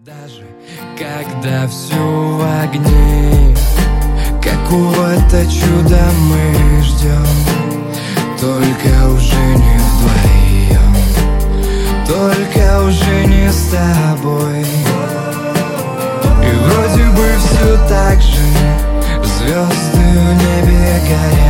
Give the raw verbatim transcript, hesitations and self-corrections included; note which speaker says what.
Speaker 1: Даже когда все в огне, какого-то чуда мы ждем. Только уже не вдвоем, только уже не с тобой. И вроде бы все так же, звезды в небе горят.